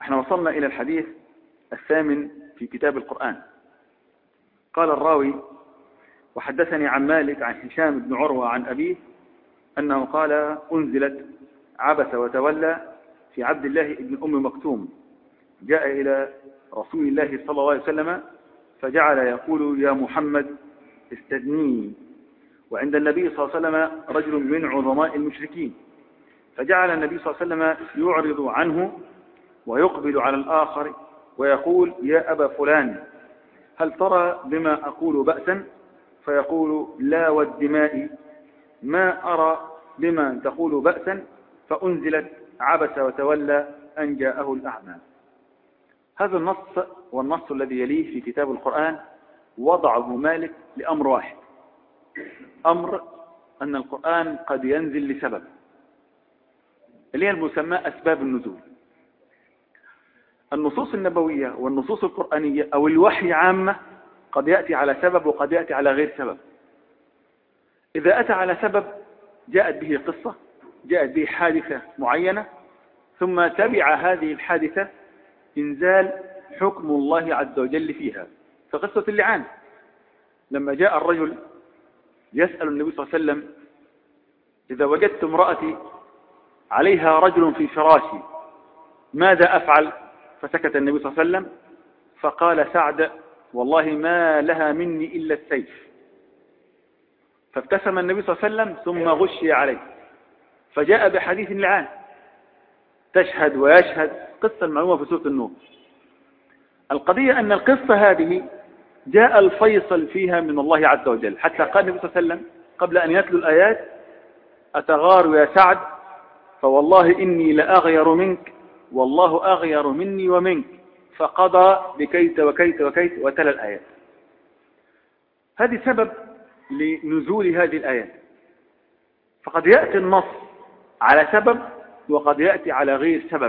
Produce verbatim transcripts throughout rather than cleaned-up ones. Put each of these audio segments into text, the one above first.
احنا وصلنا إلى الحديث الثامن في كتاب القرآن. قال الراوي: وحدثني عن مالك عن هشام بن عروة عن أبيه أنه قال: أنزلت عبس وتولى في عبد الله بن أم مكتوم، جاء إلى رسول الله صلى الله عليه وسلم فجعل يقول: يا محمد استدنيني. وعند النبي صلى الله عليه وسلم رجل من عظماء المشركين، فجعل النبي صلى الله عليه وسلم يعرض عنه ويقبل على الآخر ويقول: يا أبا فلان، هل ترى بما أقول بأسا؟ فيقول: لا والدماء ما أرى بما تقول بأسا. فأنزلت عبس وتولى أن جاءه الأعمى. هذا النص والنص الذي يليه في كتاب القرآن وضعه مالك لأمر واحد، أمر أن القرآن قد ينزل لسبب، اللي هي المسمى أسباب النزول. النصوص النبوية والنصوص القرآنية أو الوحي عامة قد يأتي على سبب وقد يأتي على غير سبب. إذا أتى على سبب جاءت به قصة، جاءت به حادثة معينة، ثم تبع هذه الحادثة إنزال حكم الله عز وجل فيها. فقصة اللعان، لما جاء الرجل يسأل النبي صلى الله عليه وسلم: إذا وجدت امرأتي عليها رجل في فراشي ماذا أفعل؟ فسكت النبي صلى الله عليه وسلم فقال سعد: والله ما لها مني إلا السيف. فابتسم النبي صلى الله عليه وسلم ثم غشي عليه، فجاء بحديث اللعان تشهد ويشهد، قصة المعلومة في سورة النور. القضية أن القصة هذه جاء الفيصل فيها من الله عز وجل، حتى قال النبي صلى الله عليه وسلم قبل أن يتلو الآيات: أتغار يا سعد فوالله إني لأغير منك والله أغير مني ومنك، فقضى بكيت وكيت وكيت وتلا الآيات. هذه سبب لنزول هذه الآيات. فقد يأتي النص على سبب وقد يأتي على غير سبب.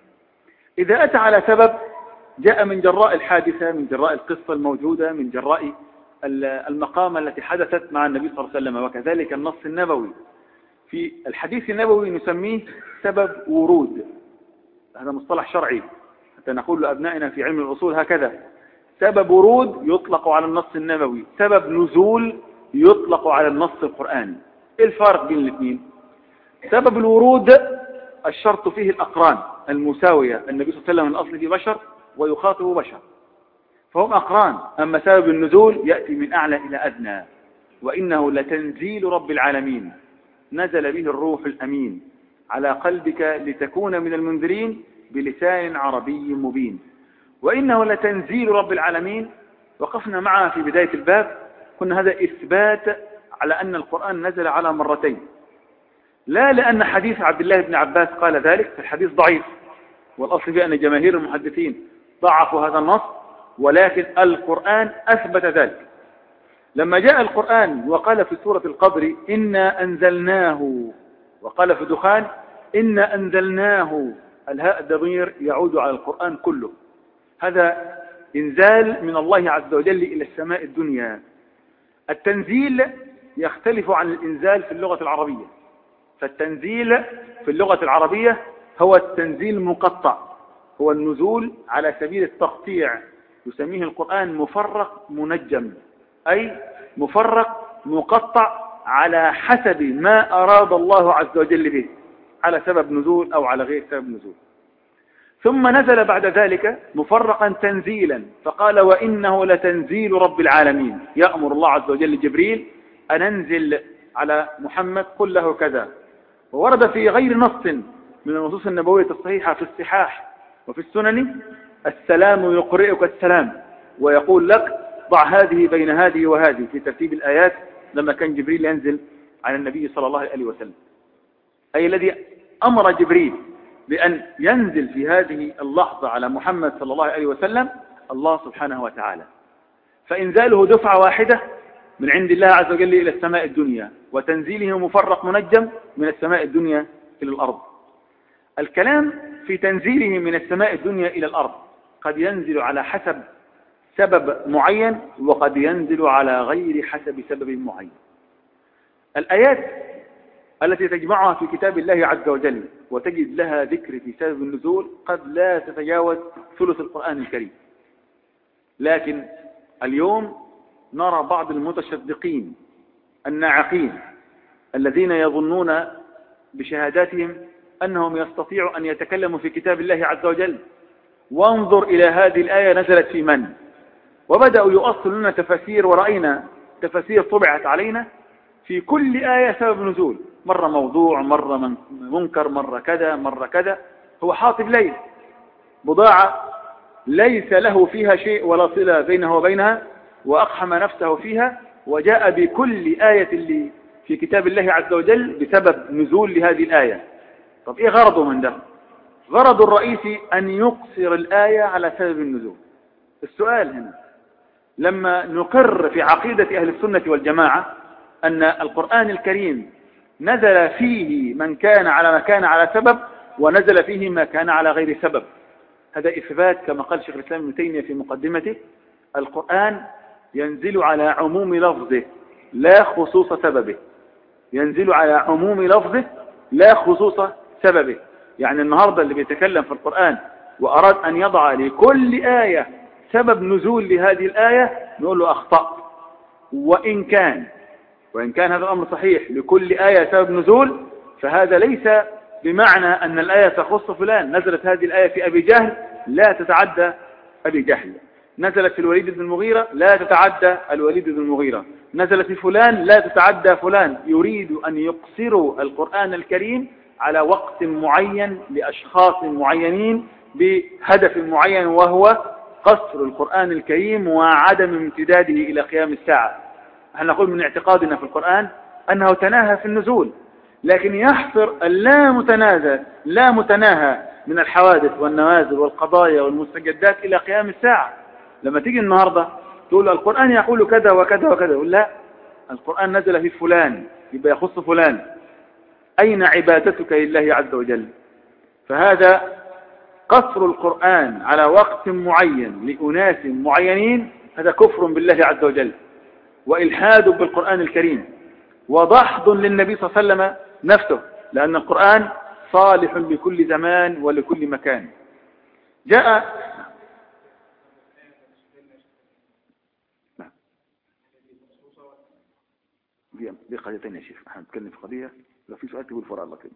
إذا أتى على سبب جاء من جراء الحادثة، من جراء القصة الموجودة، من جراء المقامة التي حدثت مع النبي صلى الله عليه وسلم. وكذلك النص النبوي، في الحديث النبوي نسميه سبب ورود، هذا مصطلح شرعي حتى نقول لأبنائنا في علم الأصول هكذا: سبب ورود يطلق على النص النبوي، سبب نزول يطلق على النص القرآني. إيه الفارق بين الاثنين؟ سبب الورود الشرط فيه الأقران المساوية، النبي صلى الله عليه وسلم من أصله بشر ويخاطب بشر فهم أقران. أما سبب النزول يأتي من أعلى إلى أدنى: وإنه لتنزيل رب العالمين نزل به الروح الأمين على قلبك لتكون من المنذرين بلسان عربي مبين. وإنه لتنزيل رب العالمين وقفنا معها في بداية الباب، كنا هذا إثبات على أن القرآن نزل على مرتين، لا لأن حديث عبد الله بن عباس قال ذلك، فالحديث ضعيف، والأصل بأن جماهير المحدثين ضعفوا هذا النص، ولكن القرآن أثبت ذلك. لما جاء القرآن وقال في سورة القدر: إنا أنزلناه، وقال في دخان: إنا أنزلناه، الهاء الضمير يعود على القرآن كله. هذا إنزال من الله عز وجل إلى السماء الدنيا. التنزيل يختلف عن الإنزال في اللغة العربية. فالتنزيل في اللغة العربية هو التنزيل مقطع، هو النزول على سبيل التقطيع، يسميه القرآن مفرق منجم، أي مفرق مقطع على حسب ما أراد الله عز وجل به، على سبب نزول أو على غير سبب نزول. ثم نزل بعد ذلك مفرقا تنزيلا، فقال: وإنه لتنزيل رب العالمين، يأمر الله عز وجل جبريل أن أنزل على محمد قل له كذا. وورد في غير نص من النصوص النبوية الصحيحة في الصحاح وفي السنن: السلام يقرئك السلام ويقول لك ضع هذه بين هذه وهذه، في ترتيب الآيات لما كان جبريل ينزل على النبي صلى الله عليه وسلم، أي الذي أمر جبريل بأن ينزل في هذه اللحظة على محمد صلى الله عليه وسلم الله سبحانه وتعالى. فإنزاله دفعة واحدة من عند الله عز وجل إلى السماء الدنيا، وتنزيله مفرق منجم من السماء الدنيا إلى الأرض. الكلام في تنزيله من السماء الدنيا إلى الأرض قد ينزل على حسب سبب معين وقد ينزل على غير حسب سبب معين. الآيات التي تجمعها في كتاب الله عز وجل وتجد لها ذكر في سبب النزول قد لا تتجاوز ثلث القرآن الكريم. لكن اليوم نرى بعض المتشدقين الناعقين الذين يظنون بشهاداتهم أنهم يستطيعوا أن يتكلموا في كتاب الله عز وجل. وانظر إلى هذه الآية نزلت في من، وبدأوا يؤصلوا لنا تفاسير، ورأينا تفاسير طبعت علينا في كل آية سبب نزول، مرة موضوع، مرة منكر، مرة كذا، مرة كذا. هو حاطب ليل، بضاعة ليس له فيها شيء ولا صلة بينه وبينها، وأقحم نفسه فيها، وجاء بكل آية اللي في كتاب الله عز وجل بسبب نزول لهذه الآية. طب إيه غرضه من ده؟ غرض الرئيسي أن يقصر الآية على سبب النزول. السؤال هنا، لما نقر في عقيدة أهل السنة والجماعة أن القرآن الكريم نزل فيه من كان على ما كان على سبب، ونزل فيه ما كان على غير سبب، هذا إثبات كما قال شيخ الإسلام ابن تيمية في مقدمته: القرآن ينزل على عموم لفظه لا خصوص سببه. ينزل على عموم لفظه لا خصوص سببه. يعني النهاردة اللي بيتكلم في القرآن وأراد أن يضع لكل آية سبب نزول لهذه الآية، نقول له أخطأ. وإن كان وإن كان هذا الأمر صحيح، لكل آية سبب نزول، فهذا ليس بمعنى أن الآية تخص فلان. نزلت هذه الآية في أبي جهل لا تتعدى أبي جهل، نزلت في الوليد بن المغيرة لا تتعدى الوليد بن المغيرة، نزلت في فلان لا تتعدى فلان. يريد أن يقصروا القرآن الكريم على وقت معين لأشخاص معينين بهدف معين، وهو قصر القرآن الكريم وعدم امتداده إلى قيام الساعة. نحن نقول من اعتقادنا في القرآن أنه تناهى في النزول، لكن يحصر اللا متنازع لا متناهى من الحوادث والنوازل والقضايا والمستجدات إلى قيام الساعة. لما تيجي النهاردة تقول القرآن يقول كذا وكذا وكذا، يقول لا، القرآن نزل في فلان يبقى يخص فلان. أين عبادتك لله عز وجل؟ فهذا قصر القرآن على وقت معين لأناس معينين، هذا كفر بالله عز وجل، وإلحاد بالقرآن الكريم، وضحض للنبي صلى الله عليه وسلم نفسه، لأن القرآن صالح لكل زمان ولكل مكان. جاء دي قضيتين يا شيخ، احنا نتكلم في قضية، لو في سؤال تقول فرع الله كده.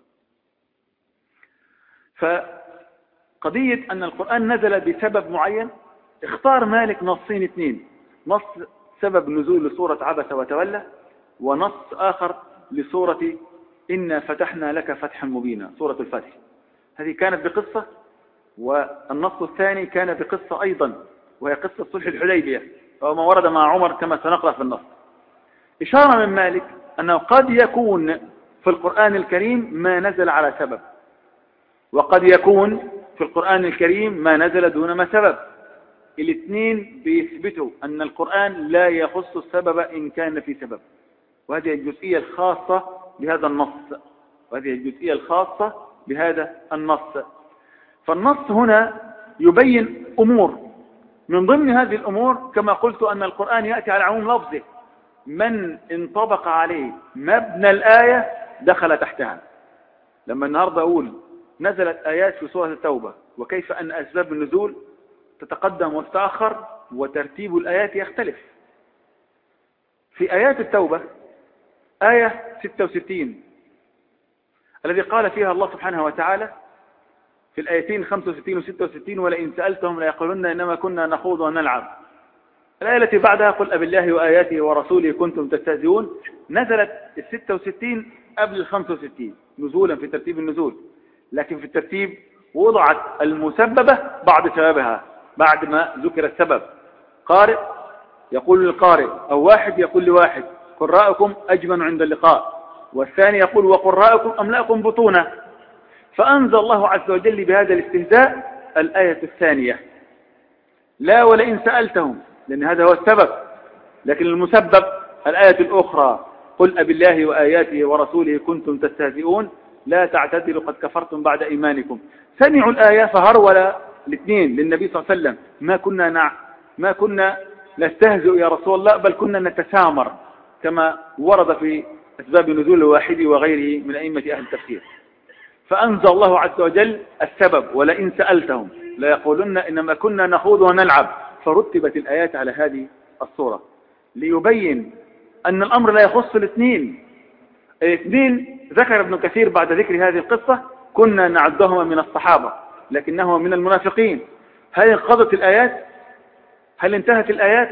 فقضية أن القرآن نزل بسبب معين، اختار مالك نصين اثنين: نص سبب نزول لسورة عبس وتولى، ونص آخر لسورة إنا فتحنا لك فتحا مبينا، سورة الفتح. هذه كانت بقصة، والنص الثاني كان بقصة أيضا، وهي قصة صلح الحديبية، وما ورد مع عمر كما سنقرأ في النص. إشارة من مالك أنه قد يكون في القرآن الكريم ما نزل على سبب، وقد يكون في القرآن الكريم ما نزل دون ما سبب. الاثنين بيثبتوا أن القرآن لا يخص السبب إن كان في سبب، وهذه الجزئية الخاصة بهذا النص وهذه الجزئية الخاصة بهذا النص. فالنص هنا يبين أمور، من ضمن هذه الأمور كما قلت أن القرآن يأتي على عموم لفظه، من انطبق عليه مبنى الآية دخل تحتها. لما النهاردة أقول نزلت آيات في سورة التوبة، وكيف أن أسباب النزول تتقدم وتتأخر وترتيب الآيات يختلف. في آيات التوبة آية ستة وستين الذي قال فيها الله سبحانه وتعالى في الآيتين خمسة وستين و ستة وستين: ولئن سألتهم ليقولن إنما كنا نخوض ونلعب. الآية التي بعدها: قل أبالله وآياته ورسوله كنتم تستهزئون. نزلت ال ستة وستين قبل ال خمسة وستين نزولا في ترتيب النزول، لكن في الترتيب وضعت المسببة بعد سببها، بعد ما ذكر السبب. قارئ يقول للقارئ، أو واحد يقول لواحد: قراءكم أجمن عند اللقاء، والثاني يقول: وقراءكم أملأكم بطونا. فأنزل الله عز وجل بهذا الاستهزاء الآية الثانية: لا ولئن سألتهم، لأن هذا هو السبب، لكن المسبب الآية الأخرى: قل أبالله وآياته ورسوله كنتم تستهزئون لا تعتذروا قد كفرتم بعد إيمانكم. سمعوا الآية فهرول الاثنين للنبي صلى الله عليه وسلم: ما كنا نع... ما كنا نستهزئ يا رسول الله، بل كنا نتسامر، كما ورد في أسباب نزول الواحدي وغيره من أئمة أهل التفسير. فأنزل الله عز وجل السبب، ولئن سألتهم ليقولن إنما كنا نخوض ونلعب، فرتبت الآيات على هذه الصورة ليبين أن الأمر لا يخص الاثنين. الاثنين ذكر ابن كثير بعد ذكر هذه القصة كنا نعدهما من الصحابة لكنهما من المنافقين. هل انقضت الآيات؟ هل انتهت الآيات؟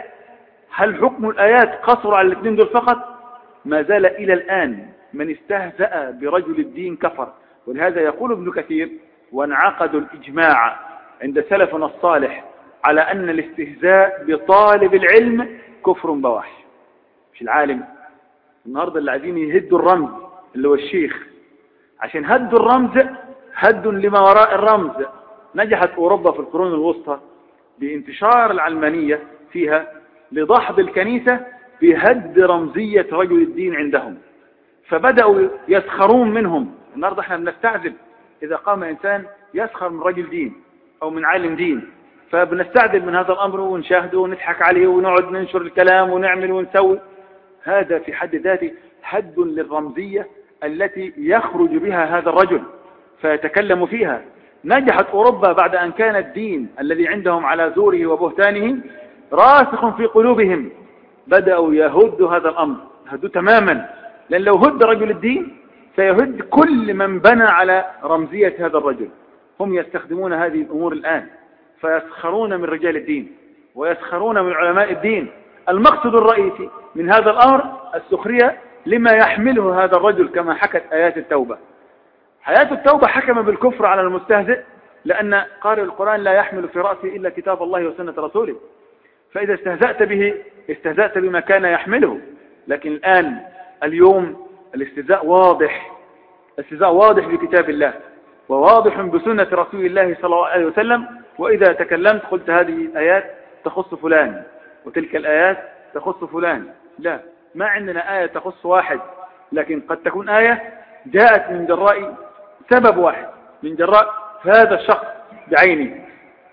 هل حكم الآيات قصر على الاثنين دول فقط؟ ما زال إلى الآن من استهزأ برجل الدين كفر. ولهذا يقول ابن كثير: وانعقد الإجماع عند سلفنا الصالح على أن الاستهزاء بطالب العلم كفر بواح. مش العالم. النهاردة اللي عايزين يهدوا الرمز اللي هو الشيخ، عشان هدوا الرمز هدوا لما وراء الرمز. نجحت أوروبا في القرون الوسطى بانتشار العلمانية فيها لضحض الكنيسة بهد رمزية رجل الدين عندهم، فبدأوا يسخرون منهم. النهاردة احنا بنستعجب إذا قام إنسان يسخر من رجل دين أو من عالم دين، فبنستعجب من هذا الأمر ونشاهده ونضحك عليه ونقعد ننشر الكلام ونعمل ونسوي. هذا في حد ذاته هد للرمزية التي يخرج بها هذا الرجل فيتكلم فيها. نجحت أوروبا بعد أن كان الدين الذي عندهم على زوره وبهتانه راسخ في قلوبهم، بدأوا يهدوا هذا الأمر، هدوا تماما. لأن لو هد رجل الدين سيهد كل من بنى على رمزية هذا الرجل. هم يستخدمون هذه الأمور الآن فيسخرون من رجال الدين ويسخرون من علماء الدين. المقصد الرئيسي من هذا الأمر السخرية لما يحمله هذا الرجل، كما حكت آيات التوبة. آيات التوبة حكم بالكفر على المستهزئ لأن قارئ القرآن لا يحمل في رأسه إلا كتاب الله وسنة رسوله، فإذا استهزأت به استهزأت بما كان يحمله. لكن الآن اليوم الاستهزاء واضح، الاستهزاء واضح بكتاب الله وواضح بسنة رسول الله صلى الله عليه وسلم. وإذا تكلمت قلت هذه الآيات تخص فلان وتلك الآيات تخص فلان، لا، ما عندنا آية تخص واحد، لكن قد تكون آية جاءت من جراء سبب واحد، من جراء هذا الشخص بعينه.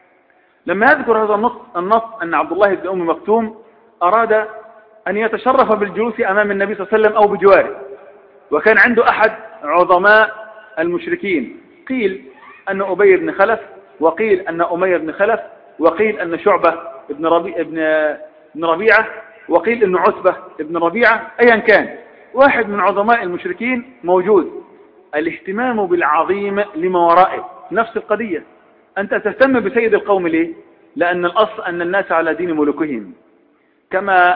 لما يذكر هذا النص, النص أن عبد الله بن أم مكتوم أراد أن يتشرف بالجلوس أمام النبي صلى الله عليه وسلم أو بجواره، وكان عنده أحد عظماء المشركين، قيل أن أبي بن خلف، وقيل أن أمير بن خلف، وقيل أن شعبة ابن, ربي ابن, ابن ربيعة، وقيل أن عتبة ابن ربيعة. أيا كان واحد من عظماء المشركين موجود. الاهتمام بالعظيم لما ورائه نفس القضية. أنت تهتم بسيد القوم ليه؟ لأن الأصل أن الناس على دين ملوكهم، كما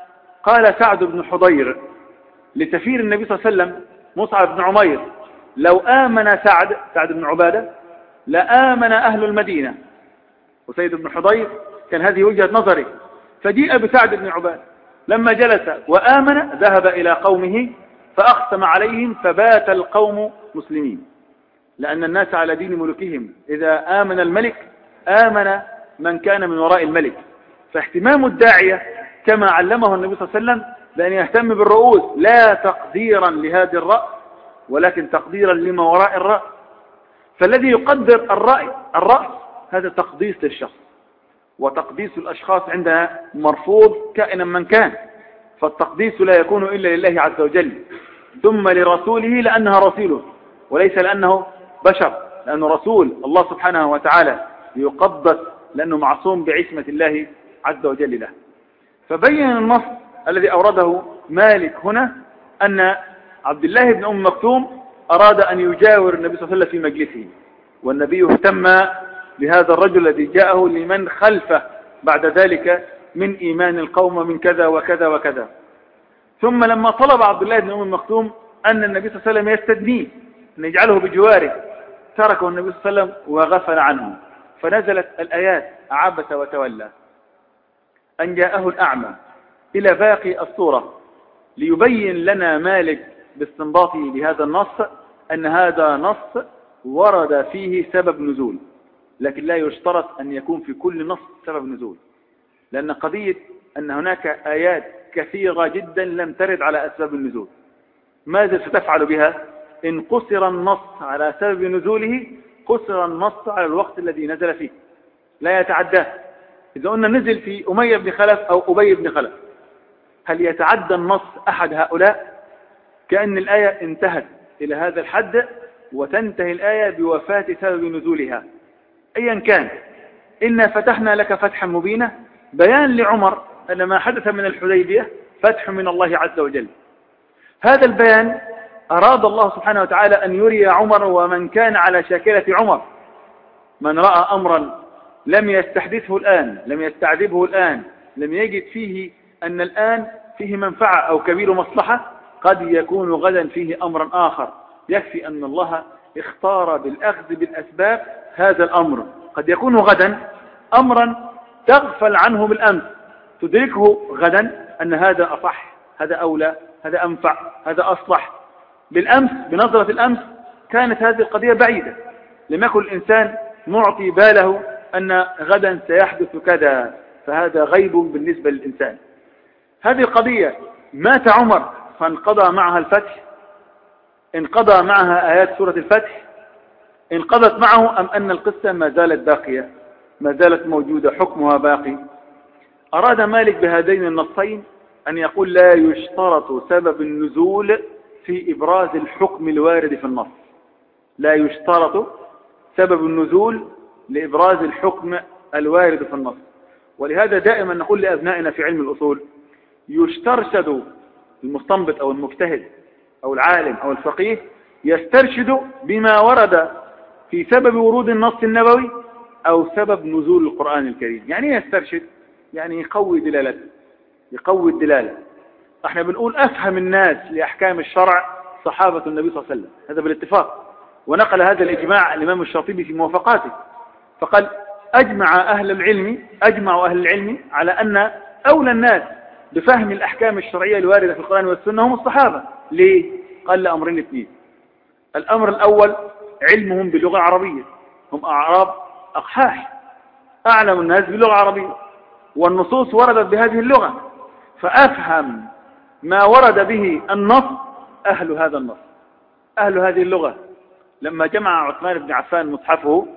قال سعد بن حضير لسفير النبي صلى الله عليه وسلم مصعب بن عمير: لو آمن سعد سعد بن عبادة لآمن أهل المدينة. وسيد بن حضير كان هذه وجهة نظري، فجيء بسعد بن عبادة لما جلس وآمن ذهب إلى قومه فأقسم عليهم فبات القوم مسلمين، لأن الناس على دين ملوكهم. إذا آمن الملك آمن من كان من وراء الملك. فاهتمام الداعية كما علمه النبي صلى الله عليه وسلم بأن يهتم بالرؤوس، لا تقديرا لهذه الرأس ولكن تقديرا لما وراء الرأس. فالذي يقدر الرأي الرأس هذا تقديس للشخص، وتقديس الأشخاص عندها مرفوض كائنا من كان. فالتقديس لا يكون إلا لله عز وجل، ثم لرسوله لأنها رسوله، وليس لأنه بشر، لأنه رسول الله سبحانه وتعالى يقدس لأنه معصوم بعصمة الله عز وجل له. فبين النص الذي أورده مالك هنا أن عبد الله بن أم مكتوم أراد أن يجاور النبي صلى الله عليه وسلم في مجلسه، والنبي اهتم بهذا الرجل الذي جاءه لمن خلفه بعد ذلك من إيمان القوم من كذا وكذا وكذا. ثم لما طلب عبد الله بن أم مكتوم أن النبي صلى الله عليه وسلم يستدنيه أن يجعله بجواره، تركه النبي صلى الله عليه وسلم وغفل عنه. فنزلت الآيات: عبس وتولى أن جاءه الأعمى إلى باقي الصورة، ليبين لنا مالك باستنباطه لهذا النص أن هذا نص ورد فيه سبب نزول، لكن لا يشترط أن يكون في كل نص سبب نزول، لأن قضية أن هناك آيات كثيرة جدا لم ترد على أسباب النزول. ماذا ستفعل بها؟ إن قصر النص على سبب نزوله قصر النص على الوقت الذي نزل فيه، لا يتعداه. إذا قلنا نزل في أمية بن خلف أو أبي بن خلف، هل يتعدى النص أحد هؤلاء؟ كأن الآية انتهت إلى هذا الحد وتنتهي الآية بوفاة سبب نزولها أيا كان. إنا فتحنا لك فتحا مبينا، بيان لعمر أن ما حدث من الحديبية فتح من الله عز وجل. هذا البيان أراد الله سبحانه وتعالى أن يري عمر ومن كان على شاكلة عمر، من رأى أمرا لم يستحدثه الآن، لم يستعذبه الآن، لم يجد فيه أن الآن فيه منفعة أو كبير مصلحة، قد يكون غدا فيه أمرا آخر. يكفي أن الله اختار بالأخذ بالأسباب هذا الأمر. قد يكون غدا أمرا تغفل عنه بالأمس، تدركه غدا أن هذا أصح، هذا أولى، هذا أنفع، هذا أصلح. بالأمس بنظرة الأمس كانت هذه القضية بعيدة، لم يكن الإنسان معطي باله أن غدا سيحدث كذا، فهذا غيب بالنسبة للإنسان. هذه القضية مات عمر فانقضى معها الفتح، انقضى معها آيات سورة الفتح، انقضت معه، أم أن القصة ما زالت باقية، ما زالت موجودة، حكمها باقي. أراد مالك بهذين النصين أن يقول لا يشترط سبب النزول في إبراز الحكم الوارد في النص، لا يشترط سبب النزول لإبراز الحكم الوارد في النص. ولهذا دائما نقول لأبنائنا في علم الأصول يسترشد المستنبط أو المجتهد أو العالم أو الفقيه، يسترشد بما ورد في سبب ورود النص النبوي أو سبب نزول القرآن الكريم. يعني يسترشد يعني يقوي دلالته، يقوي الدلالة. احنا بنقول أفهم الناس لأحكام الشرع صحابة النبي صلى الله عليه وسلم، هذا بالاتفاق. ونقل هذا الإجماع الإمام الشاطبي في موافقاته، فقال أجمع أهل العلم أجمع أهل العلم على أن أولى الناس بفهم الأحكام الشرعية الواردة في القرآن والسنة هم الصحابة. ليه؟ قال لأمرين اثنين. الأمر الأول علمهم باللغة العربية، هم أعراب أقحاح، أعلم الناس باللغة العربية، والنصوص وردت بهذه اللغة، فأفهم ما ورد به النص أهل هذا النص، أهل هذه اللغة. لما جمع عثمان بن عفان مصحفه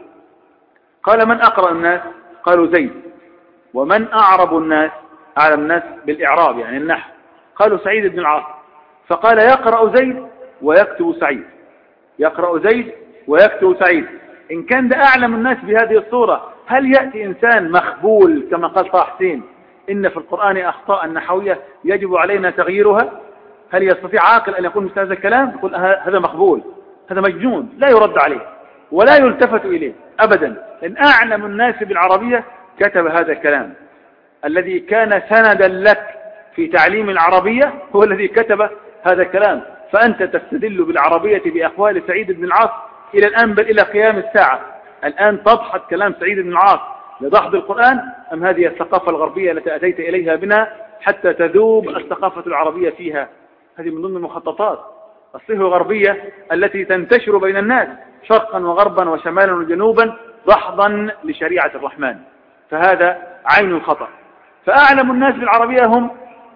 قال من أقرأ الناس؟ قالوا زيد. ومن أعرب الناس؟ أعلم الناس بالإعراب يعني النحو، قالوا سعيد بن العاص. فقال يقرأ زيد ويكتب سعيد، يقرأ زيد ويكتب سعيد. إن كان ده أعلم الناس بهذه الصورة، هل يأتي إنسان مخبول كما قال طه حسين إن في القرآن أخطاء نحوية يجب علينا تغييرها؟ هل يستطيع عاقل أن يقول مثل هذا الكلام؟ يقول هذا مخبول، هذا مجنون، لا يرد عليه ولا يلتفت إليه أبدا. إن أعلم الناس بالعربية كتب هذا الكلام. الذي كان سندا لك في تعليم العربية هو الذي كتب هذا الكلام. فأنت تستدل بالعربية بأقوال سعيد بن العاص إلى الآن، بل إلى قيام الساعة. الآن تضحك كلام سعيد بن العاص لضحض القرآن، أم هذه الثقافة الغربية التي أتيت إليها بنا حتى تذوب الثقافة العربية فيها؟ هذه من ضمن المخططات الصهر الغربية التي تنتشر بين الناس شرقا وغربا وشمالا وجنوبا ضحضا لشريعة الرحمن. فهذا عين الخطأ. فأعلم الناس بالعربية هم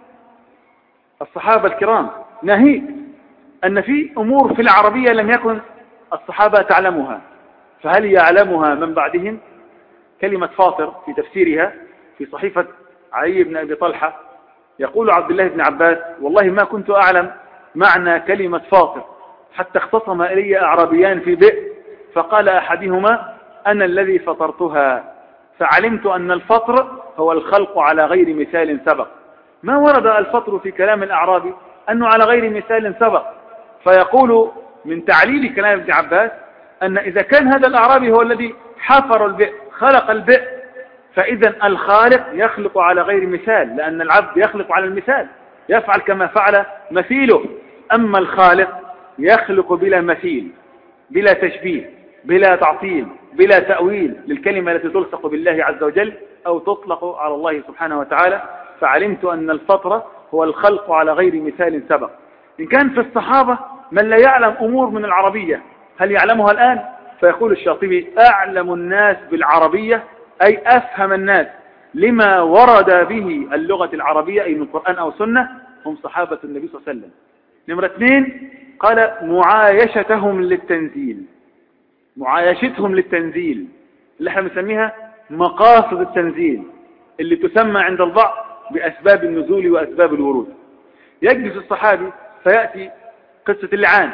الصحابة الكرام، ناهيك أن في أمور في العربية لم يكن الصحابة تعلمها، فهل يعلمها من بعدهم؟ كلمة فاطر في تفسيرها في صحيفة علي بن أبي طلحة يقول عبد الله بن عباس والله ما كنت أعلم معنى كلمة فاطر حتى اختصم إلي أعرابيان في بئر، فقال أحدهما أنا الذي فطرتها، فعلمت أن الفطر هو الخلق على غير مثال سبق. ما ورد الفطر في كلام الأعرابي أنه على غير مثال سبق. فيقول من تعليل كلام ابن عباس أن إذا كان هذا الأعرابي هو الذي حفر البئر خلق البئر، فإذا الخالق يخلق على غير مثال، لأن العبد يخلق على المثال، يفعل كما فعل مثيله. أما الخالق يخلق بلا مثيل، بلا تشبيه، بلا تعطيل، بلا تأويل للكلمة التي تلصق بالله عز وجل أو تطلق على الله سبحانه وتعالى. فعلمت أن الفطرة هو الخلق على غير مثال سبق. إن كان في الصحابة من لا يعلم أمور من العربية، هل يعلمها الآن؟ فيقول الشاطبي أعلم الناس بالعربية أي أفهم الناس لما ورد به اللغة العربية أي من القرآن أو سنة هم صحابة النبي صلى الله عليه وسلم. نمرة اثنين قال معايشتهم للتنزيل، معايشتهم للتنزيل اللي احنا بنسميها مقاصد التنزيل، اللي تسمى عند البعض بأسباب النزول وأسباب الورود. يجلس الصحابي فيأتي قصة اللعان،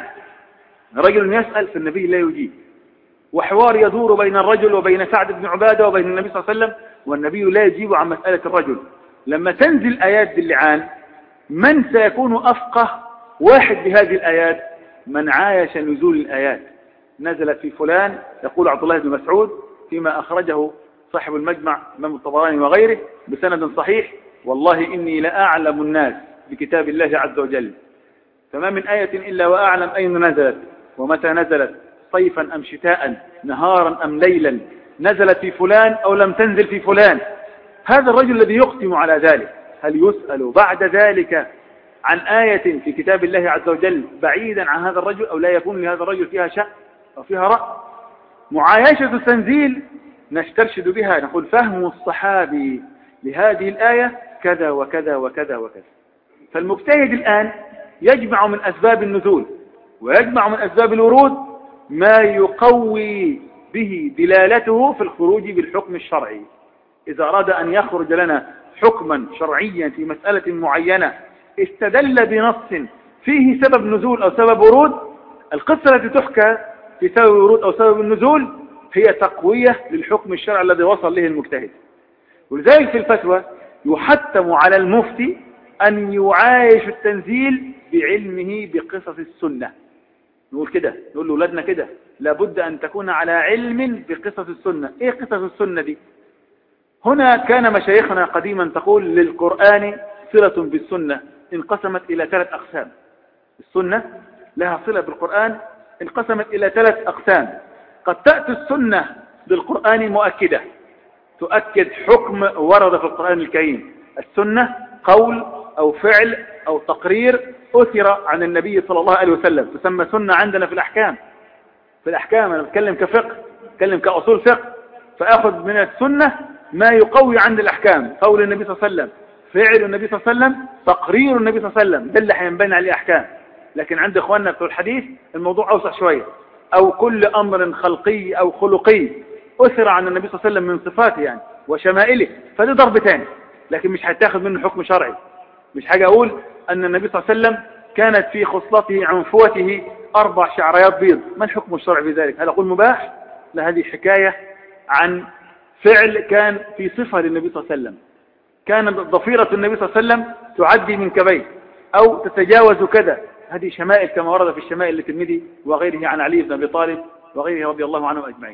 رجل يسأل فالنبي لا يجيب، وحوار يدور بين الرجل وبين سعد بن عبادة وبين النبي صلى الله عليه وسلم والنبي لا يجيب عن مسألة الرجل. لما تنزل آيات باللعان من سيكون أفقه واحد بهذه الآيات؟ من عايش نزول الآيات. نزلت في فلان، يقول عبد الله بن مسعود فيما أخرجه صاحب المجمع إمام الطبراني وغيره بسند صحيح: والله إني لأعلم الناس بكتاب الله عز وجل، فما من آية إلا وأعلم أين نزلت ومتى نزلت، صيفا أم شتاء، نهارا أم ليلا، نزلت في فلان أو لم تنزل في فلان. هذا الرجل الذي يقسم على ذلك هل يسأل بعد ذلك عن آية في كتاب الله عز وجل بعيدا عن هذا الرجل، أو لا يكون لهذا الرجل فيها شأن أو فيها رأي؟ معايشة التنزيل نسترشد بها، نقول فهم الصحابي لهذه الآية كذا وكذا وكذا وكذا. فالمجتهد الآن يجمع من أسباب النزول ويجمع من أسباب الورود ما يقوي به دلالته في الخروج بالحكم الشرعي. إذا أراد أن يخرج لنا حكما شرعيا في مسألة معينة استدل بنص فيه سبب نزول أو سبب ورود، القصة التي تحكى في سبب ورود أو سبب النزول هي تقوية للحكم الشرعي الذي وصل له المجتهد. ولذلك في الفتوى يحتم على المفتي أن يعايش التنزيل بعلمه بقصص السنة. نقول كده، نقول لأولادنا كده، لابد أن تكون على علم بقصص السنة. إيه قصص السنة دي؟ هنا كان مشايخنا قديما تقول للقرآن صلة بالسنة، انقسمت إلى ثلاث أقسام. السنة لها صلة بالقرآن انقسمت إلى ثلاث أقسام. قد تأتي السنة بالقرآن مؤكدة، تؤكد حكم ورد في القرآن الكريم. السنة قول أو فعل أو تقرير أثر عن النبي صلى الله عليه وسلم، تسمى سنة عندنا في الأحكام. في الأحكام أنا بتكلم كفقه، بتكلم كأصول فقه، فأخذ من السنة ما يقوي عند الأحكام، قول النبي صلى الله عليه وسلم، فعل النبي صلى الله عليه وسلم، تقرير النبي صلى الله عليه وسلم، ده اللي هينبني عليه أحكام. لكن عند إخواننا بتوع الحديث الموضوع أوسع شوية، أو كل أمر خلقي أو خلقي أثر عن النبي صلى الله عليه وسلم من صفاته يعني وشمائله، فده ضرب تاني، لكن مش هتاخد منه حكم شرعي. مش حاجة أقول أن النبي صلى الله عليه وسلم كانت في خصلته عنفوته أربع شعريات بيض، ما الحكم الشرعي في ذلك؟ هل أقول مباح؟ لا، هذه حكاية عن فعل كان في صفة للنبي صلى الله عليه وسلم. كان ضفيرة النبي صلى الله عليه وسلم تعدي من كبيه أو تتجاوز كذا، هذه شمائل كما ورد في الشمائل للترمذي وغيره عن علي بن أبي طالب وغيره رضي الله عنهم أجمعين.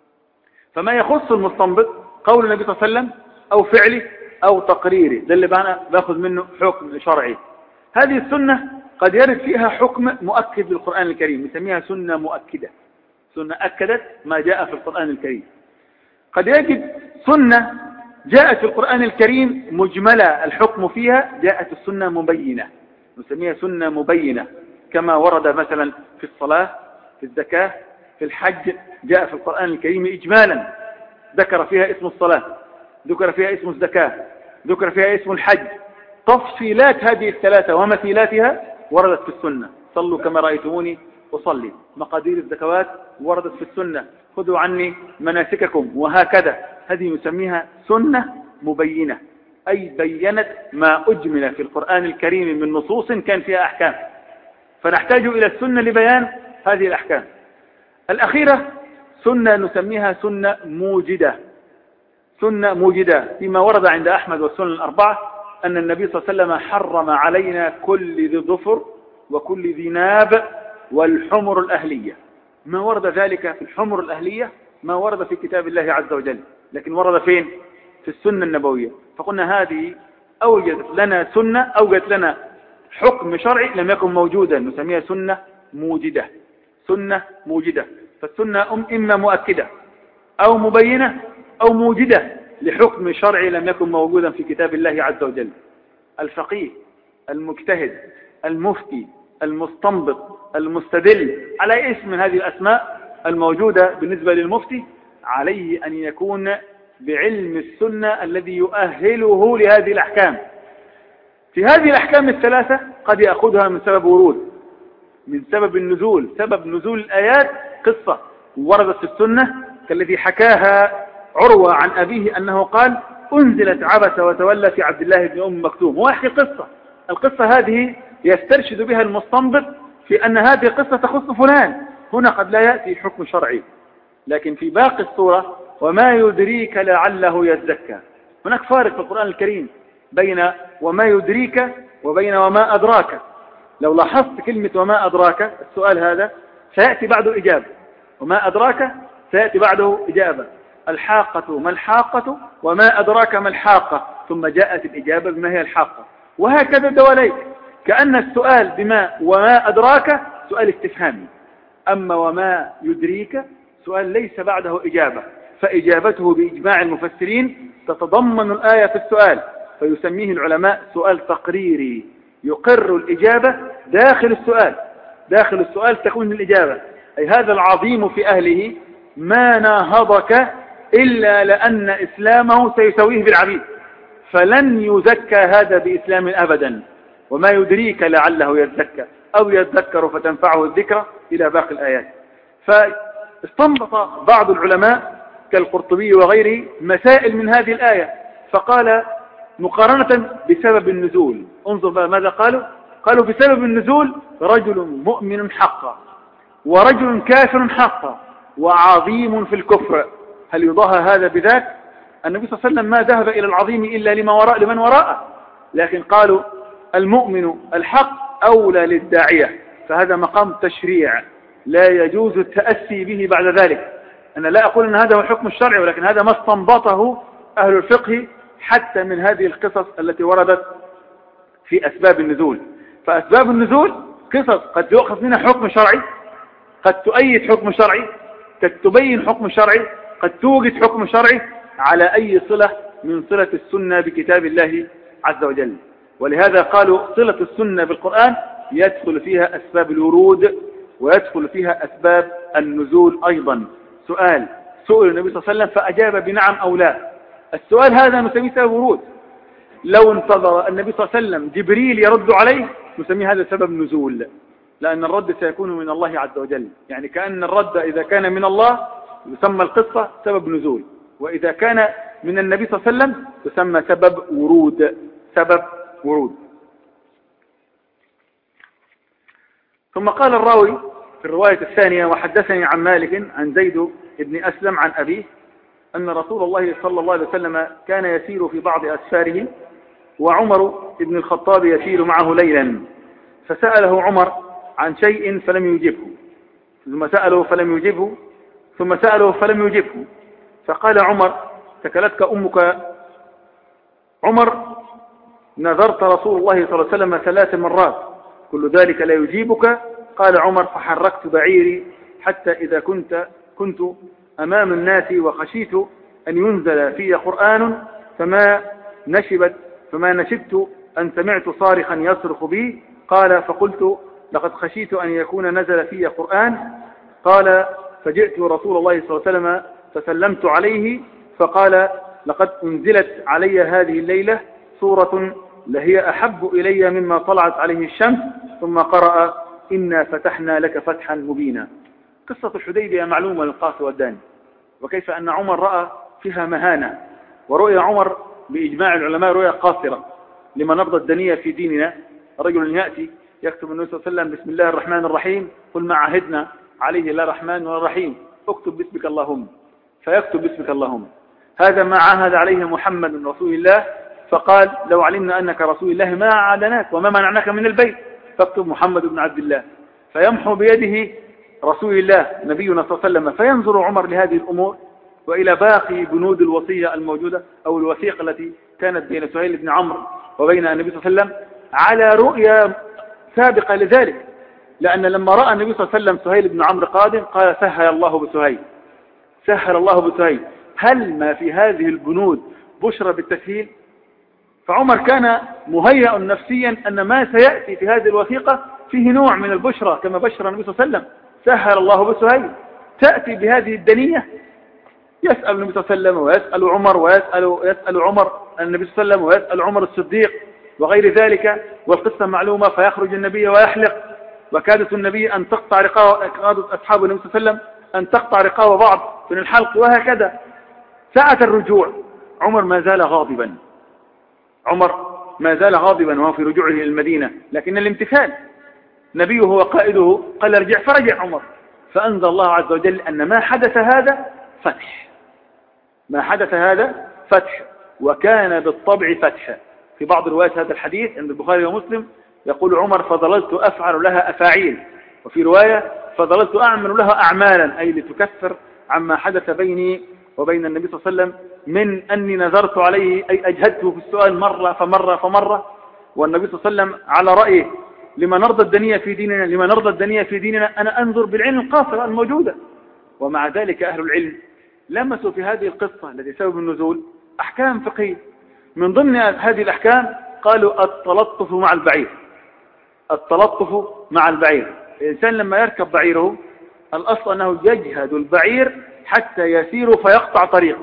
فما يخص المستنبط قول النبي صلى الله عليه وسلم أو فعله أو تقريره، ده اللي بقى باخذ منه حكم شرعي. هذه السنة قد يرد فيها حكم مؤكد للقرآن الكريم، نسميها سنة مؤكدة، سنة أكدت ما جاء في القرآن الكريم. قد يجد سنة جاءت في القرآن الكريم مجملة الحكم فيها، جاءت السنة مبينة، نسميها سنة مبينة، كما ورد مثلا في الصلاة، في الزكاة، في الحج، جاء في القرآن الكريم إجمالا، ذكر فيها اسم الصلاة، ذكر فيها اسم الزكاة، ذكر فيها اسم الحج. تفصيلات هذه الثلاثة ومثيلاتها وردت في السنة. صلوا كما رأيتموني أصلي، مقادير الزكوات وردت في السنة، خذوا عني مناسككم، وهكذا. هذه نسميها سنة مبينة، أي بينت ما أجمل في القرآن الكريم من نصوص كان فيها أحكام، فنحتاج إلى السنة لبيان هذه الأحكام. الأخيرة سنة نسميها سنة موجدة، سنة موجدة فيما ورد عند أحمد والسنن الأربعة أن النبي صلى الله عليه وسلم حرم علينا كل ذي ظفر وكل ذي ناب والحمر الأهلية. ما ورد ذلك في الحمر الأهلية ما ورد في كتاب الله عز وجل، لكن ورد فين؟ في السنة النبوية. فقلنا هذه أوجد لنا سنة، أوجد لنا حكم شرعي لم يكن موجودا، نسميها سنة موجدة، سنة موجدة. فالسنة إما مؤكدة أو مبينة أو موجدة لحكم شرعي لم يكن موجودا في كتاب الله عز وجل. الفقيه المجتهد المفتي المستنبط المستدل على اسم من هذه الأسماء الموجودة بالنسبة للمفتي عليه أن يكون بعلم السنة الذي يؤهله لهذه الأحكام. في هذه الأحكام الثلاثة قد يأخذها من سبب ورود، من سبب النزول، سبب نزول الآيات قصة وردت في السنة كالذي حكاها عروة عن أبيه أنه قال أنزلت عبس وتولى في عبد الله بن أم مكتوم، هو يحكي قصة. القصة هذه يسترشد بها المستنبط في أن هذه القصة تخص فلان، هنا قد لا يأتي حكم شرعي. لكن في باقي السورة وما يدريك لعله يزكى، هناك فارق في القرآن الكريم بين وما يدريك وبين وما أدراك. لو لاحظت كلمة وما أدراك، السؤال هذا سيأتي بعده إجابة، وما أدراك سيأتي بعده إجابة. الحاقة ما الحاقة وما أدراك ما الحاقة، ثم جاءت الإجابة بما هي الحاقة، وهكذا دواليك. كأن السؤال بما وما أدراك سؤال استفهامي، أما وما يدريك سؤال ليس بعده إجابة، فإجابته بإجماع المفسرين تتضمن الآية في السؤال، فيسميه العلماء سؤال تقريري، يقر الإجابة داخل السؤال، داخل السؤال تكون الإجابة. أي هذا العظيم في أهله ما ناهضك إلا لأن إسلامه سيسويه بالعبيد، فلن يزكى هذا بإسلام أبدا. وما يدريك لعله يزكى أو يذكر فتنفعه الذكرى إلى باقي الآيات. فاستنبط بعض العلماء كالقرطبي وغيره مسائل من هذه الآية، فقال مقارنة بسبب النزول، انظر بقى ماذا قالوا. قالوا بسبب النزول رجل مؤمن حقا ورجل كافر حقا وعظيم في الكفر، هل يضاهى هذا بذاك؟ النبي صلى الله عليه وسلم ما ذهب إلى العظيم إلا لما وراء لمن وراءه، لكن قالوا المؤمن الحق أولى للداعية، فهذا مقام تشريع لا يجوز التأسي به بعد ذلك. أنا لا أقول أن هذا هو الحكم الشرعي، ولكن هذا ما استنبطه أهل الفقه حتى من هذه القصص التي وردت في أسباب النزول. فأسباب النزول قصص قد يؤخذ منها حكم شرعي، قد تؤيد حكم شرعي، قد تبين حكم شرعي، قد توجد حكم شرعي على أي صلة من صلة السنة بكتاب الله عز وجل. ولهذا قالوا صلة السنة بالقرآن يدخل فيها أسباب الورود ويدخل فيها أسباب النزول أيضا. سؤال سئل النبي صلى الله عليه وسلم فأجاب بنعم أو لا، السؤال هذا نسميه سبب ورود. لو انتظر النبي صلى الله عليه وسلم جبريل يرد عليه نسميه هذا سبب نزول، لأن الرد سيكون من الله عز وجل. يعني كأن الرد إذا كان من الله يسمى القصة سبب نزول، وإذا كان من النبي صلى الله عليه وسلم تسمى سبب ورود، سبب ورود. ثم قال الراوي في الرواية الثانية وحدثني عن مالك عن زيد بن أسلم عن أبيه أن رسول الله صلى الله عليه وسلم كان يسير في بعض أسفاره وعمر بن الخطاب يسير معه ليلا، فسأله عمر عن شيء فلم يجبه، ثم سأله فلم يجبه، ثم سأله فلم يجبه، فقال عمر ثكلتك أمك. عمر نذرت رسول الله صلى الله عليه وسلم ثلاث مرات كل ذلك لا يجيبك. قال عمر فحركت بعيري حتى إذا كنت كنت أمام الناس وخشيت أن ينزل في قرآن فما نشبت فما نشبت أن سمعت صارخا يصرخ بي. قال فقلت لقد خشيت أن يكون نزل في قرآن. قال فجئت رسول الله صلى الله عليه وسلم فسلمت عليه فقال لقد أنزلت علي هذه الليلة سورة لهي أحب إلي مما طلعت عليه الشمس. ثم قرأ إنا فتحنا لك فتحا مبينا. قصة الحديبية معلومة للقاس والداني، وكيف أن عمر رأى فيها مهانة، ورؤيا عمر بإجماع العلماء رؤيا قاصرة لما نرضى الدنيا في ديننا. رجل يأتي يكتب النبي صلى الله عليه وسلم بسم الله الرحمن الرحيم قل ما عهدنا عليه لا رحمن ولا رحيم اكتب باسمك اللهم، فيكتب باسمك اللهم. هذا ما عاهد عليه محمد رسول الله، فقال لو علمنا أنك رسول الله ما عادناك وما منعناك من البيت فاكتب محمد بن عبد الله. فيمحو بيده رسول الله نبينا صلى الله عليه وسلم. فينظر عمر لهذه الأمور وإلى باقي بنود الوصية الموجودة أو الوثيقة التي كانت بين سهيل بن عمرو وبين النبي صلى الله عليه وسلم على رؤيا سابقة لذلك، لأن لما رأى النبي صلى الله عليه وسلم سهيل بن عمرو قادم قال سهل الله بسهيل، سهل الله بسهيل. هل ما في هذه البنود بشرى بالتسهيل؟ فعمر كان مهيئ نفسيا أن ما سيأتي في هذه الوثيقة فيه نوع من البشرى كما بشر النبي صلى الله عليه وسلم. سهل الله بسهيل تأتي بهذه الدنية. يسأل النبي صلى الله عليه وسلم ويسأل عمر ويسأل يسأل عمر النبي صلى الله عليه وسلم ويسأل عمر الصديق وغير ذلك، والقصة معلومة. فيخرج النبي ويحلق، وكادت النبي أن تقطع رقاب كادت أصحاب النبي صلى الله عليه وسلم أن تقطع رقاب بعض من الحلق، وهكذا. ساعة الرجوع عمر ما زال غاضبا، عمر ما زال غاضبا وهو في رجوعه إلى المدينة، لكن الامتثال نبيه وقائده قال ارجع فرجع عمر، فأنزل الله عز وجل أن ما حدث هذا فتح، ما حدث هذا فتح، وكان بالطبع فتحا. في بعض روايات هذا الحديث عند البخاري ومسلم يقول عمر فظللت أفعل لها أفاعيل، وفي رواية فظللت أعمل لها أعمالا، أي لتكفر عما حدث بيني وبين النبي صلى الله عليه وسلم من أني نذرت عليه، أي أجهدته في السؤال مرة فمرة فمرة، والنبي صلى الله عليه وسلم على رأيه لما نرضى الدنيا في ديننا لما نرضى الدنيا في ديننا أنا أنظر بالعلم القاصرة الموجودة. ومع ذلك أهل العلم لمسوا في هذه القصة التي سبب النزول أحكام فقهية. من ضمن هذه الأحكام قالوا التلطف مع البعير، التلطف مع البعير. الإنسان لما يركب بعيره الأصل أنه يجهد البعير حتى يسير فيقطع طريقه.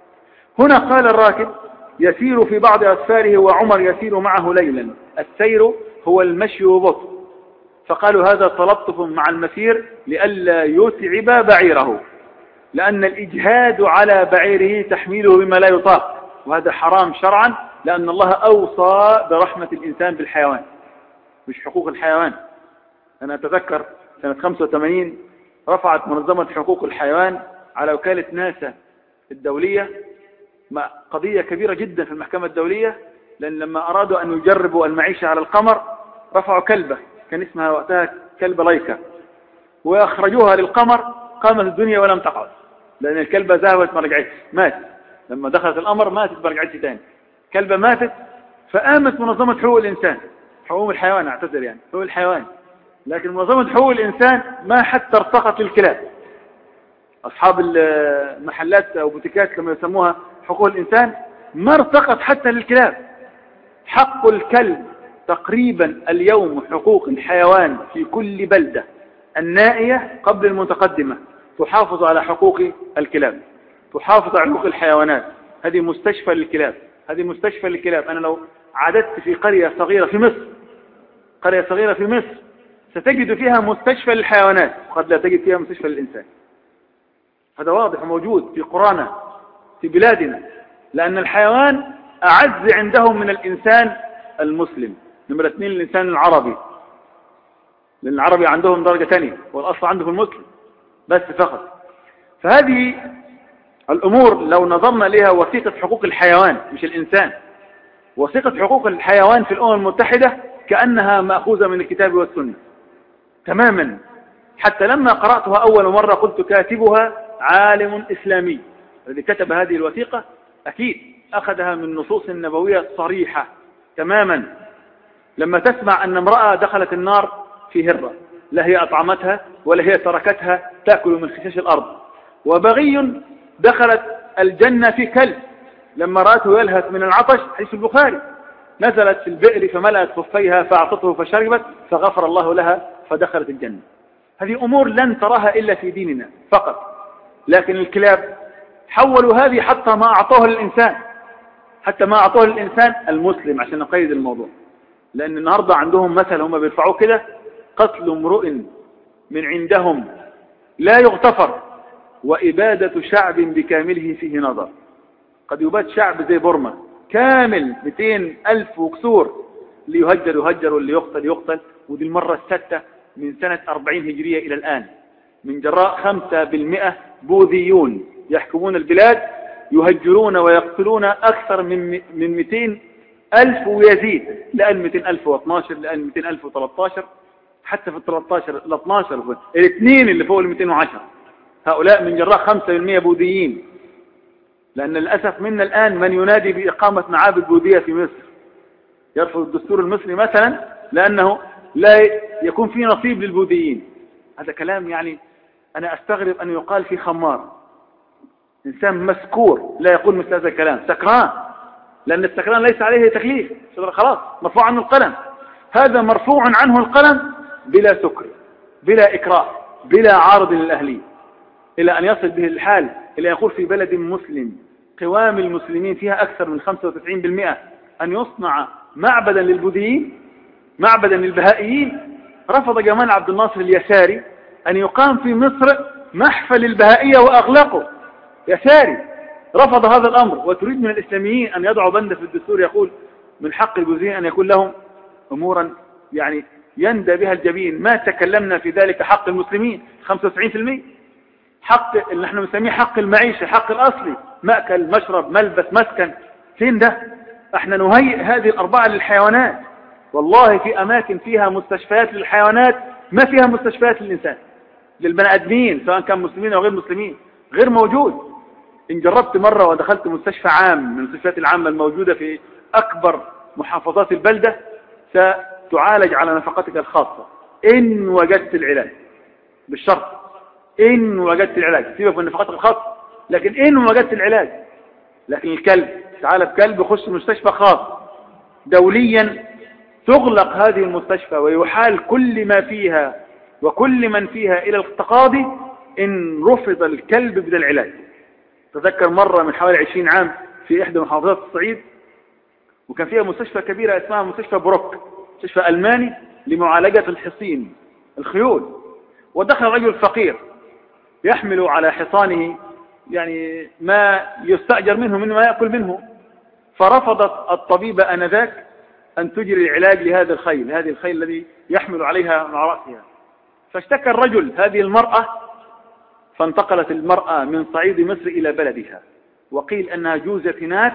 هنا قال الراكب يسير في بعض أسفاره وعمر يسير معه ليلا، السير هو المشي وبطء، فقالوا هذا تلطف مع المسير لئلا يتعب بعيره، لأن الإجهاد على بعيره تحميله بما لا يطاق، وهذا حرام شرعا، لأن الله أوصى برحمة الإنسان بالحيوان مش حقوق الحيوان. أنا أتذكر سنة خمسة وثمانين رفعت منظمة حقوق الحيوان على وكالة ناسا الدولية قضية كبيرة جدا في المحكمة الدولية، لأن لما أرادوا أن يجربوا المعيشة على القمر رفعوا كلبة كان اسمها وقتها كلبة لايكا وأخرجوها للقمر، قامت الدنيا ولم تقعد، لأن الكلبة ذهبت ما رجعتش، مات لما دخلت القمر ماتت ما رجعتش تاني، كلبة ماتت. فقامت منظمة حقوق الإنسان، حقوق الحيوان اعتذر يعني حقوق الحيوان، لكن منظمة حقوق الإنسان ما حتى ارتقت للكلاب. أصحاب المحلات أو بوتيكات لما يسموها حقوق الإنسان ما ارتقت حتى للكلاب. حق الكلب تقريبا اليوم حقوق الحيوان في كل بلدة النائية قبل المتقدمة تحافظ على حقوق الكلاب، تحافظ على حقوق الحيوانات. هذه مستشفى للكلاب، هذه مستشفى للكلاب. أنا لو عددت في قرية صغيرة في مصر، قرية صغيرة في مصر ستجد فيها مستشفى للحيوانات وقد لا تجد فيها مستشفى للإنسان. هذا واضح وموجود في قرانا في بلادنا، لأن الحيوان أعز عندهم من الإنسان المسلم. نمرة اثنين الإنسان العربي، لأن العربي عندهم درجة ثانية والأصل عندهم المسلم بس فقط. فهذه الأمور لو نظرنا لها وثيقة حقوق الحيوان مش الإنسان، وثيقة حقوق الحيوان في الأمم المتحدة كأنها مأخوذة من الكتاب والسنة تماما. حتى لما قرأتها أول مرة قلت كاتبها عالم إسلامي، الذي كتب هذه الوثيقة أكيد أخذها من نصوص النبوية صريحة تماما. لما تسمع أن امرأة دخلت النار في هرة، لا هي أطعمتها ولا هي تركتها تأكل من خشاش الأرض، وبغي دخلت الجنة في كلب لما رأته يلهث من العطش، حديث البخاري، نزلت في البئر فملأت خفيها فأعطته فشربت فغفر الله لها فدخلت الجنة. هذه أمور لن تراها إلا في ديننا فقط. لكن الكلاب حولوا هذه حتى ما أعطوها للإنسان، حتى ما أعطوها للإنسان المسلم، عشان نقيد الموضوع. لأن النهاردة عندهم مثل هم بيرفعوه كده: قتل امرؤ من عندهم لا يغتفر وإبادة شعب بكامله فيه نظر. قد يباد شعب زي بورما كامل مئتين ألف وكسور، اللي يهجر يهجر واللي يقتل يقتل، ودي المرة الستة من سنة أربعين هجرية إلى الآن، من جراء خمسة بالمئة بوذيون يحكمون البلاد يهجرون ويقتلون أكثر من من مئتين ألف ويزيد، لأن مئتين ألف واثناشر، لأن مئتين ألف وثلاثة عشر، حتى في الثلاثة عشر الاثنى عشر الاثنين اللي فوق المئتين وعشرة، هؤلاء من جراء خمسة بالمئة بوذيين. لأن للأسف منا الآن من ينادي بإقامة معابد بوذية في مصر، يرفض الدستور المصري مثلا لأنه لا يكون فيه نصيب للبوذيين. هذا كلام يعني أنا أستغرب أن يقال في خمار، إنسان مسكور لا يقول مثل هذا الكلام، سكران، لأن السكران ليس عليه تكليف، خلاص مرفوع عنه القلم. هذا مرفوع عنه القلم بلا سكر بلا إكراه بلا عارض للأهلية، إلى أن يصل به الحال إلى يقول في بلد مسلم قوام المسلمين فيها أكثر من خمسة وتسعين بالمئة أن يصنع معبدا للبوذيين، معبدا للبهائيين. رفض جمال عبد الناصر اليساري أن يقام في مصر محفل البهائية وأغلقه، يساري رفض هذا الأمر. وتريد من الإسلاميين أن يضعوا بند في الدستور يقول من حق البوذيين أن يكون لهم أمورا يعني يندى بها الجبين. ما تكلمنا في ذلك حق المسلمين خمسة وتسعين بالمئة، حق اللي احنا بنسميه حق المعيشة، حق الأصلي، مأكل مشرب ملبس مسكن، فين ده؟ احنا نهيئ هذه الأربعة للحيوانات. والله في أماكن فيها مستشفيات للحيوانات ما فيها مستشفيات للإنسان، للبني آدمين سواء كان مسلمين أو غير مسلمين، غير موجود. إن جربت مرة ودخلت مستشفى عام من المستشفيات العامة الموجودة في أكبر محافظات البلدة ستعالج على نفقتك الخاصة إن وجدت العلاج، بالشرط إن وجدت العلاج، سيبك من نفقتك الخاصة، لكن إن وجدت العلاج. لكن الكلب، تعال بكلب يخش مستشفى خاص دوليا، تغلق هذه المستشفى ويحال كل ما فيها وكل من فيها إلى التقاضي إن رفض الكلب بدل العلاج. تذكر مرة من حوالي عشرين عام في إحدى محافظات الصعيد، وكان فيها مستشفى كبيرة اسمها مستشفى بروك، مستشفى ألماني لمعالجة الحصين الخيول. ودخل رجل فقير يحمل على حصانه يعني ما يستأجر منه من ما يأكل منه، فرفضت الطبيبة آنذاك أن تجري العلاج لهذا الخيل، هذه الخيل الذي يحمل عليها مع رأسها. فاشتكى الرجل هذه المرأة، فانتقلت المرأة من صعيد مصر إلى بلدها، وقيل أنها جوزت هناك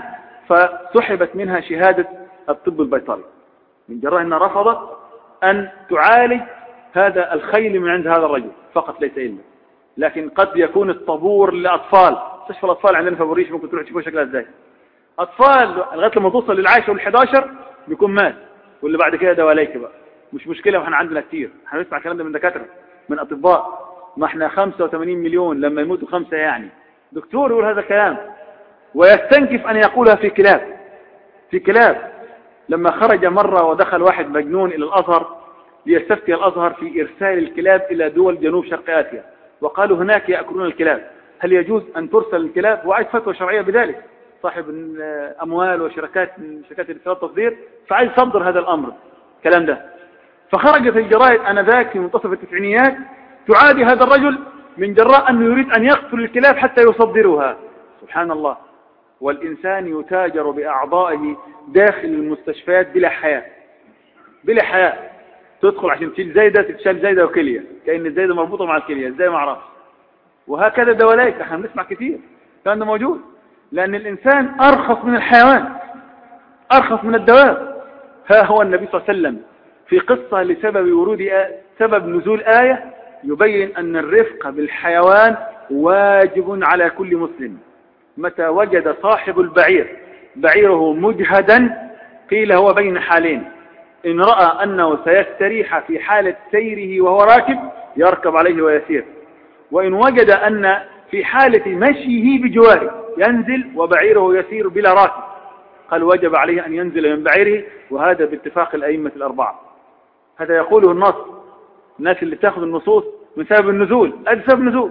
فسحبت منها شهادة الطب البيطري من جراء أنها رفضت أن تعالج هذا الخيل من عند هذا الرجل فقط ليس إلا. لكن قد يكون الطابور للأطفال، مستشفى الأطفال عندنا في بوريش ممكن تروح تشوفوا شكلها ازاي، أطفال لغاية لما توصل للعاشر والحداشر بيكون مات، واللي بعد كده دواليك بقى مش مشكلة. وإحنا عندنا كتير، احنا نسمع الكلام ده من دكاترة من أطباء، ما احنا خمسة وثمانين مليون لما يموتوا خمسة يعني دكتور يقول هذا الكلام ويستنكف أن يقولها في كلاب. في كلاب لما خرج مرة ودخل واحد مجنون إلى الأزهر ليستفتي الأزهر في إرسال الكلاب إلى دول جنوب شرق آسيا، وقالوا هناك يأكلون الكلاب، هل يجوز أن ترسل الكلاب؟ وعايز فتوى شرعية بذلك، صاحب أموال وشركات من شركات الإرسال والتصدير، فعايز يصدر هذا الأمر الكلام ده. فخرجت الجرائد آنذاك في منتصف التسعينيات تعادي هذا الرجل من جراء أنه يريد أن يقتل الكلاب حتى يصدرها. سبحان الله. والإنسان يتاجر بأعضائه داخل المستشفيات بلا حياة، بلا حياة. تدخل عشان تشيل زايدة، تتشال زايدة وكلية، كأن الزايدة مربوطة مع الكلية، ازاي ما اعرفش. وهكذا دواليك احنا بنسمع كثير كان ده موجود، لأن الإنسان أرخص من الحيوان، أرخص من الدواب. ها هو النبي صلى الله عليه وسلم في قصة لسبب ورود آية، سبب نزول آية يبين أن الرفق بالحيوان واجب على كل مسلم. متى وجد صاحب البعير بعيره مجهدا قيل هو بين حالين، إن رأى أنه سيستريح في حالة سيره وهو راكب يركب عليه ويسير، وإن وجد أن في حالة مشيه بجواره ينزل وبعيره يسير بلا راكب قال وجب عليه أن ينزل من بعيره، وهذا باتفاق الأئمة الأربعة. هذا يقوله النص، الناس اللي تأخذ النصوص من سبب النزول، هذا سبب نزول.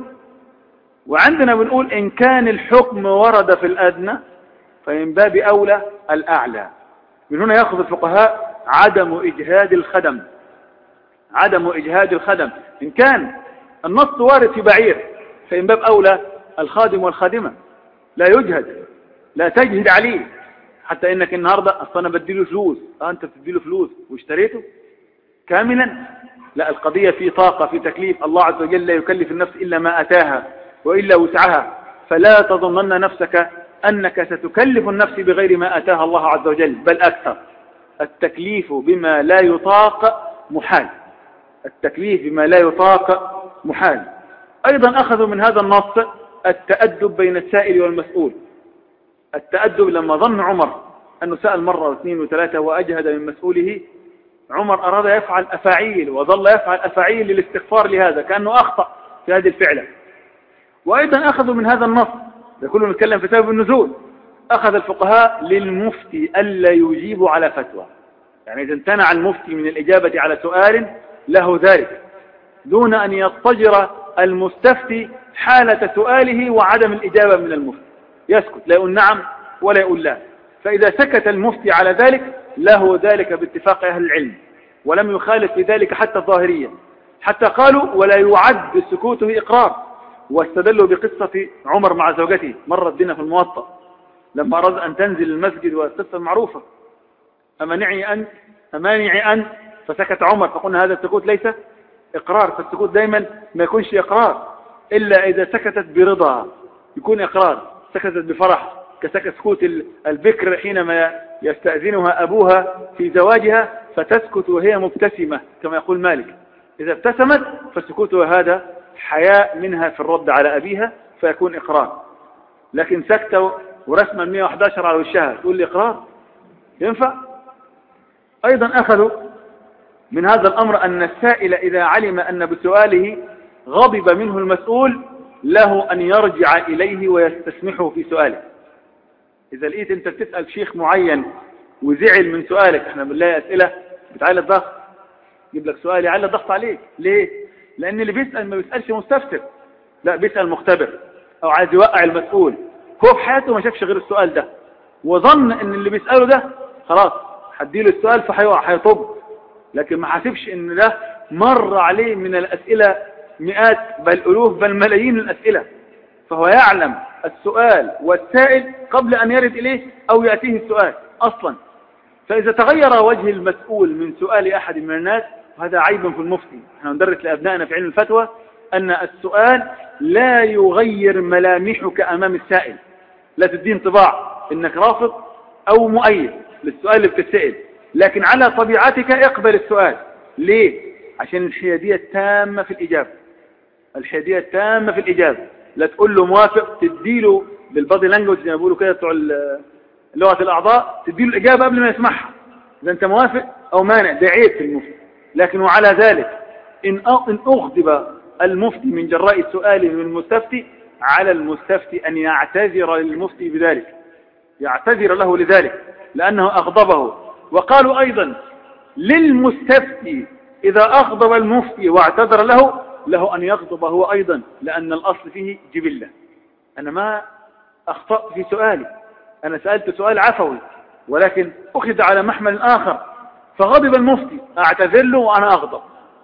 وعندنا بنقول إن كان الحكم ورد في الأدنى فإن باب أولى الأعلى. من هنا يأخذ الفقهاء عدم إجهاد الخدم، عدم إجهاد الخدم. إن كان النص وارد في بعير فإن باب أولى الخادم والخادمة لا يجهد، لا تجهد عليه، حتى إنك النهاردة أصلا بديله فلوس، آه أنت بتديله فلوس واشتريته كاملا. لا، القضية في طاقة، في تكليف. الله عز وجل لا يكلف النفس إلا ما أتاها وإلا وسعها، فلا تظنن نفسك أنك ستكلف النفس بغير ما أتاها الله عز وجل، بل أكثر. التكليف بما لا يطاق محال، التكليف بما لا يطاق محال. أيضا أخذوا من هذا النص التأدب بين السائل والمسؤول. التأدب لما ظن عمر أنه سأل مرة واثنين وثلاثة وأجهد من مسؤوله، عمر أراد يفعل أفاعيل وظل يفعل أفاعيل للاستغفار لهذا، كأنه أخطأ في هذه الفعلة. وأيضا أخذوا من هذا النص، كله نتكلم في سبب النزول، أخذ الفقهاء للمفتي ألا يجيب على فتوى، يعني إذا امتنع المفتي من الإجابة على سؤال له ذلك، دون أن يضطجر المستفتي حالة سؤاله وعدم الإجابة من المفتي، يسكت لا يقول نعم ولا يقول لا. فإذا سكت المفتي على ذلك له ذلك باتفاق أهل العلم، ولم يخالف في ذلك حتى الظاهرية، حتى قالوا ولا يعد سكوته إقرار. واستدلوا بقصة عمر مع زوجته، مرت بنا في الموطأ لما أراد أن تنزل المسجد، والقصة المعروفة، أمانعي أن أمانعي أن فسكت عمر فقلنا هذا السكوت ليس إقرار. فالسكوت دائما ما يكونش إقرار إلا إذا سكتت برضا يكون إقرار، سكتت بفرح كسكوت البكر حينما يستأذنها أبوها في زواجها فتسكت وهي مبتسمة كما يقول مالك، إذا ابتسمت فسكوتها هذا حياء منها في الرد على أبيها فيكون إقرار. لكن سكتة ورسمة مئة وأحد عشر على وشها تقول لي إقرار ينفع؟ أيضا أخذوا من هذا الأمر أن السائل إذا علم أن بسؤاله غضب منه المسؤول له أن يرجع إليه ويستسمحه في سؤاله. إذا لقيت أنت تسأل شيخ معين وزعل من سؤالك، احنا بنلاقي أسئلة بتعلي الضغط، يجيب لك سؤال يعلي الضغط عليك. ليه؟ لأن اللي بيسأل ما بيسألش مستفسر، لا بيسأل مختبر أو عايز يوقع المسؤول. هو في حياته ما شافش غير السؤال ده وظن أن اللي بيسأله ده خلاص هديله السؤال فهيقع هيطب، لكن ما حاسبش أن ده مر عليه من الأسئلة مئات بل ألوف بل ملايين الأسئلة، فهو يعلم السؤال والسائل قبل أن يرد إليه أو يأتيه السؤال أصلا. فإذا تغير وجه المسؤول من سؤال أحد من الناس وهذا عيب في المفتي، نحن ندرس لأبنائنا في علم الفتوى أن السؤال لا يغير ملامحك أمام السائل، لا تدين انطباع إنك رافض أو مؤيد للسؤال اللي بتسأل، لكن على طبيعتك اقبل السؤال. ليه؟ عشان الحيادية التامة في الإجابة، الحيادية التامة في الإجابة. لا تقول له موافق تديله بالبادي لانجوج زي ما بيقولوا كده بتوع لغة الأعضاء، تديله الإجابة قبل ما يسمعها إذا أنت موافق أو مانع، ده عيب في المفتي. لكن وعلى ذلك إن أغضب المفتي من جراء سؤاله من المستفتي على المستفتي أن يعتذر للمفتي بذلك، يعتذر له لذلك لأنه أغضبه. وقالوا أيضا للمستفتي إذا أغضب المفتي واعتذر له له أن يغضب هو أيضا، لأن الأصل فيه جبلة. أنا ما أخطأت في سؤالي، أنا سألت سؤال عفوي ولكن أخذ على محمل آخر فغضب المفتي أعتذر له وأنا أغضب.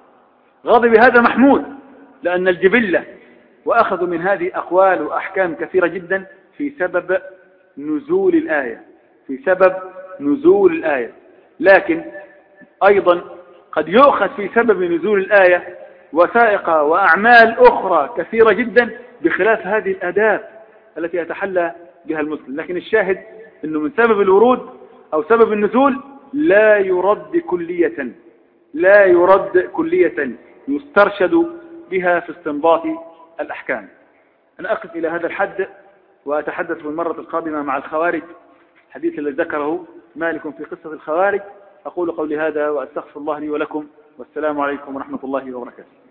غضب هذا محمود لأن الجبلة. وأخذوا من هذه أقوال وأحكام كثيرة جدا في سبب نزول الآية، في سبب نزول الآية. لكن أيضا قد يؤخذ في سبب نزول الآية وثائق وأعمال أخرى كثيرة جدا بخلاف هذه الآداب التي يتحلى بها المسلم. لكن الشاهد أنه من سبب الورود أو سبب النزول لا يرد كلية، لا يرد كلية، يسترشد بها في استنباط الأحكام. أنا أقف إلى هذا الحد وأتحدث في المرة القادمة مع الخوارج، حديث الذي ذكره مالك في قصة الخوارج. أقول قولي هذا وأستغفر الله لي ولكم، والسلام عليكم ورحمة الله وبركاته.